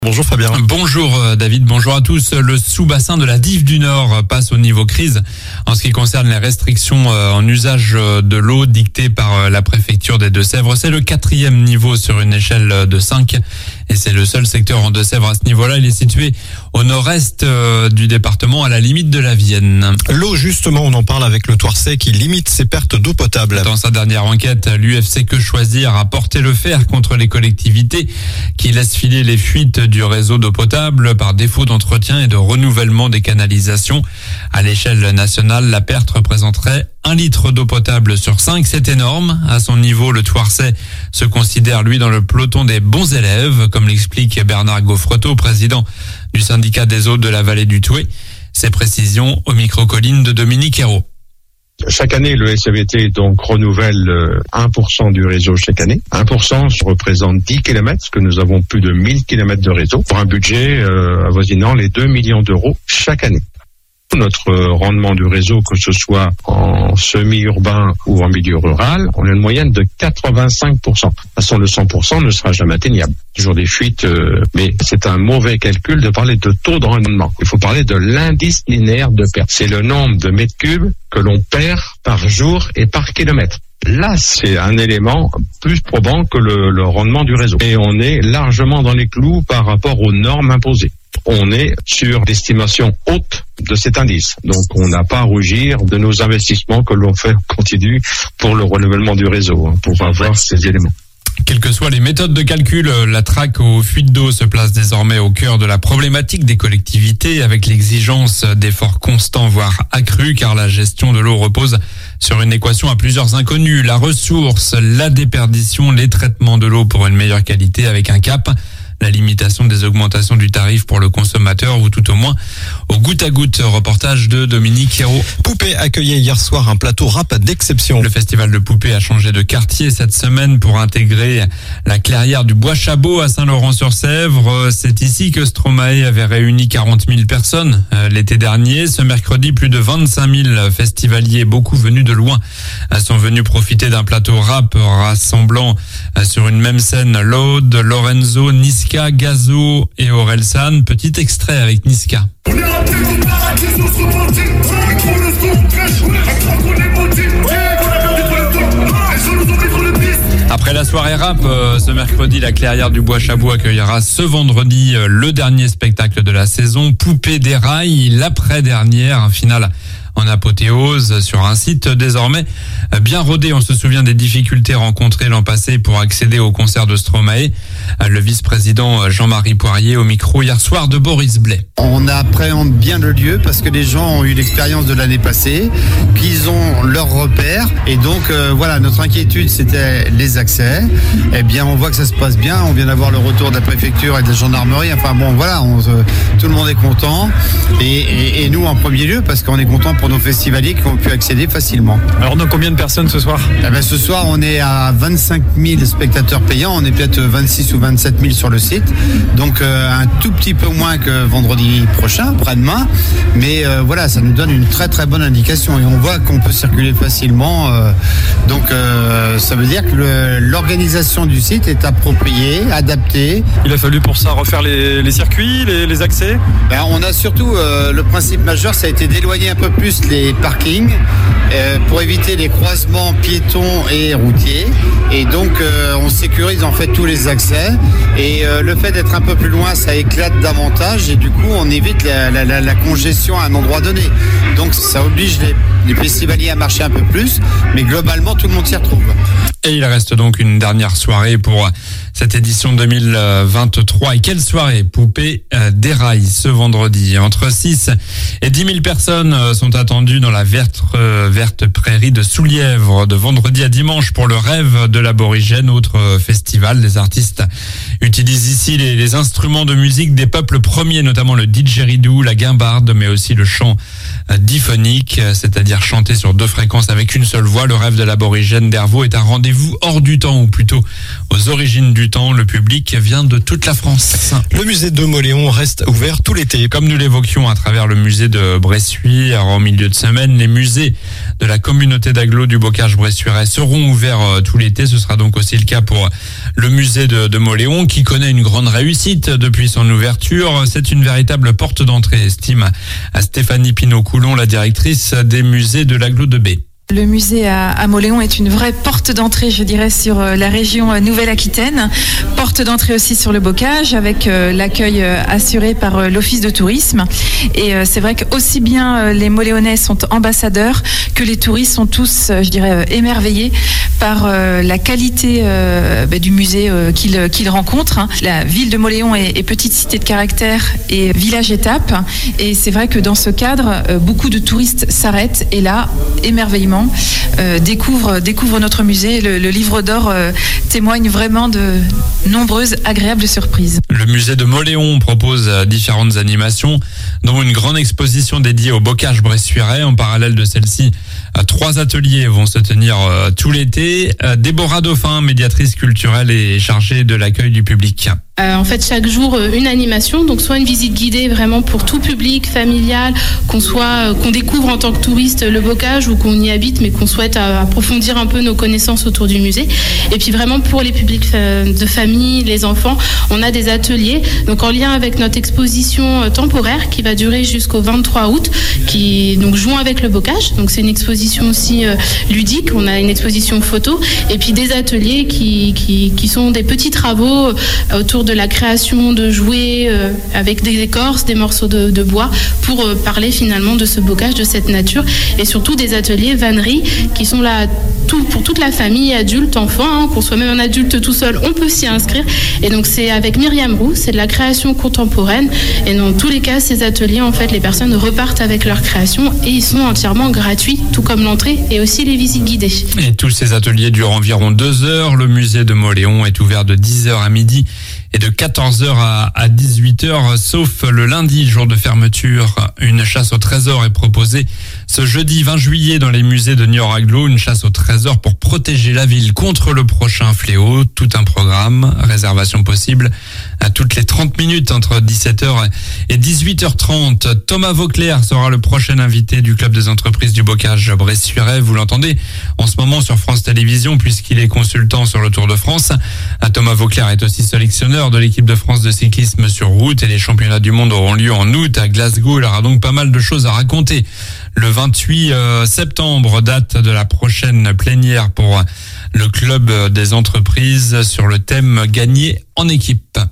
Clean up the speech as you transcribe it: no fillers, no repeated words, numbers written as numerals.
Bonjour Fabien. Bonjour David, bonjour à tous. Le sous-bassin de la Dive du Nord passe au niveau crise en ce qui concerne les restrictions en usage de l'eau dictées par la préfecture des Deux-Sèvres. C'est le 4e niveau sur une échelle de 5 et c'est le seul secteur en Deux-Sèvres à ce niveau-là. Il est situé au nord-est du département à la limite de la Vienne. L'eau justement, on en parle avec le Thouarçais qui limite ses pertes d'eau potable. Dans sa dernière enquête, l'UFC Que Choisir a porté le fer contre les collectivités qui laissent filer les fuites du réseau d'eau potable par défaut d'entretien et de renouvellement des canalisations. À l'échelle nationale, la perte représenterait 1 litre d'eau potable sur 5. C'est énorme. À son niveau, le Thouarçais se considère, lui, dans le peloton des bons élèves, comme l'explique Bernard Gaufretot, président du syndicat des eaux de la vallée du Thouet. Ces précisions au micro-colline de Dominique Hérault. Chaque année, le SAVT donc renouvelle 1% du réseau chaque année. 1% représente 10 km, parce que nous avons plus de 1000 km de réseau, pour un budget avoisinant les 2 millions d'euros chaque année. Notre rendement du réseau, que ce soit en semi-urbain ou en milieu rural, on a une moyenne de 85%. De toute façon, le 100% ne sera jamais atteignable. Toujours des fuites, mais c'est un mauvais calcul de parler de taux de rendement. Il faut parler de l'indice linéaire de perte. C'est le nombre de mètres cubes que l'on perd par jour et par kilomètre. Là, c'est un élément plus probant que le rendement du réseau. Et on est largement dans les clous par rapport aux normes imposées. On est sur l'estimation haute de cet indice. Donc, on n'a pas à rougir de nos investissements que l'on fait continue pour le renouvellement du réseau, pour avoir ces éléments. Quelles que soient les méthodes de calcul, la traque aux fuites d'eau se place désormais au cœur de la problématique des collectivités avec l'exigence d'efforts constants voire accrus car la gestion de l'eau repose sur une équation à plusieurs inconnues. La ressource, la déperdition, les traitements de l'eau pour une meilleure qualité avec un cap. La limitation des augmentations du tarif pour le consommateur ou tout au moins au goutte à goutte. Reportage de Dominique Hérault. Poupée accueillait hier soir un plateau rap d'exception. Le festival de Poupée a changé de quartier cette semaine pour intégrer la clairière du Bois-Chabot à Saint-Laurent-sur-Sèvre. C'est ici que Stromae avait réuni 40 000 personnes l'été dernier. Ce mercredi, plus de 25 000 festivaliers, beaucoup venus de loin, sont venus profiter d'un plateau rap rassemblant sur une même scène Lode, Lorenzo, Niska, Gazo et Orelsan. Petit extrait avec Niska. Après la soirée rap, ce mercredi, la clairière du Bois-Chabot accueillera ce vendredi le dernier spectacle de la saison, Poupée des rails, l'après-dernière, un final en apothéose sur un site désormais bien rodé. On se souvient des difficultés rencontrées l'an passé pour accéder au concert de Stromae. Le vice-président Jean-Marie Poirier au micro hier soir de Boris Blais. On appréhende bien le lieu parce que les gens ont eu l'expérience de l'année passée, qu'ils ont leurs repères et donc voilà, notre inquiétude c'était les accès. Eh bien on voit que ça se passe bien, on vient d'avoir le retour de la préfecture et de la gendarmerie, enfin bon voilà, tout le monde est content et nous en premier lieu parce qu'on est content pour nos festivaliers qui ont pu accéder facilement. Alors donc combien de personnes ce soir ? Ce soir on est à 25 000 spectateurs payants, on est peut-être 26 ou 27 000 sur le site, donc un tout petit peu moins que vendredi prochain, après-demain, mais voilà, ça nous donne une très très bonne indication et on voit qu'on peut circuler facilement, donc ça veut dire que l'organisation du site est appropriée, adaptée. Il a fallu pour ça refaire les circuits, les accès ? On a surtout, le principe majeur, ça a été d'éloigner un peu plus les parkings pour éviter les croisements piétons et routiers et donc on sécurise en fait tous les accès et le fait d'être un peu plus loin ça éclate davantage et du coup on évite la congestion à un endroit donné, donc ça oblige les festivaliers à marcher un peu plus, mais globalement tout le monde s'y retrouve. Et il reste donc une dernière soirée pour cette édition 2023. Et quelle soirée! Poupée des rails ce vendredi. Entre 6 et 10 000 personnes sont attendues dans la verte prairie de Soulièvre de vendredi à dimanche pour le rêve de l'aborigène, autre festival. Les artistes utilisent ici les instruments de musique des peuples premiers, notamment le didgeridoo, la guimbarde, mais aussi le chant diphonique, c'est-à-dire chanter sur 2 fréquences avec une seule voix. Le rêve de l'aborigène d'Hervaux est un rendez-vous hors du temps, ou plutôt aux origines du temps. Le public vient de toute la France. Le musée de Mauléon reste ouvert tout l'été. Comme nous l'évoquions à travers le musée de Bressuire en milieu de semaine, les musées de la communauté d'agglo du Bocage-Bressuirais seront ouverts tout l'été. Ce sera donc aussi le cas pour le musée de Mauléon qui connaît une grande réussite depuis son ouverture. C'est une véritable porte d'entrée, estime à Stéphanie Pinot-Coulon, la directrice des musées de l'agglo de B. Le musée à Mauléon est une vraie porte d'entrée, je dirais, sur la région Nouvelle-Aquitaine. Porte d'entrée aussi sur le Bocage, avec l'accueil assuré par l'Office de tourisme. Et c'est vrai qu'aussi bien les Mauléonais sont ambassadeurs que les touristes sont tous, je dirais, émerveillés par la qualité du musée qu'ils rencontrent. La ville de Mauléon est petite cité de caractère et village étape. Et c'est vrai que dans ce cadre, beaucoup de touristes s'arrêtent et là, émerveillement, découvre notre musée. Le livre d'or témoigne vraiment de nombreuses agréables surprises. Le musée de Mauléon propose différentes animations, dont une grande exposition dédiée au Bocage-Bressuirais. En parallèle de celle-ci, 3 ateliers vont se tenir tout l'été. Déborah Dauphin, médiatrice culturelle et chargée de l'accueil du public. En fait, chaque jour, une animation, donc soit une visite guidée vraiment pour tout public, familial, qu'on découvre en tant que touriste le Bocage ou qu'on y habite, mais qu'on souhaite approfondir un peu nos connaissances autour du musée. Et puis vraiment pour les publics de famille, les enfants, on a des ateliers, donc en lien avec notre exposition temporaire qui va durer jusqu'au 23 août, qui donc joue avec le Bocage. Donc c'est une exposition aussi ludique. On a une exposition photo et puis des ateliers qui sont des petits travaux autour de la création de jouets avec des écorces, des morceaux de bois pour parler finalement de ce Bocage, de cette nature et surtout des ateliers vannerie qui sont là pour toute la famille, adultes, enfants, qu'on soit même un adulte tout seul, on peut s'y inscrire. Et donc c'est avec Myriam Roux, c'est de la création contemporaine et dans tous les cas ces ateliers en fait les personnes repartent avec leur création et ils sont entièrement gratuits, tout comme l'entrée et aussi les visites guidées. Et tous ces ateliers durent environ 2 heures. Le musée de Mauléon est ouvert de 10h à midi et de 14h à 18h, sauf le lundi, jour de fermeture. Une chasse au trésor est proposée ce jeudi 20 juillet dans les musées de Niort-Agglo. Une chasse au trésor pour protéger la ville contre le prochain fléau. Tout un programme, réservation possible à toutes les 30 minutes entre 17h et 18h30. Thomas Vauclair sera le prochain invité du Club des entreprises du Bocage-Bressuirais. Vous l'entendez en ce moment sur France Télévisions puisqu'il est consultant sur le Tour de France. Thomas Vauclair est aussi sélectionneur de l'équipe de France de cyclisme sur route et les championnats du monde auront lieu en août à Glasgow. Il aura donc pas mal de choses à raconter. Le 28 septembre, date de la prochaine plénière pour le Club des entreprises sur le thème gagner en équipe.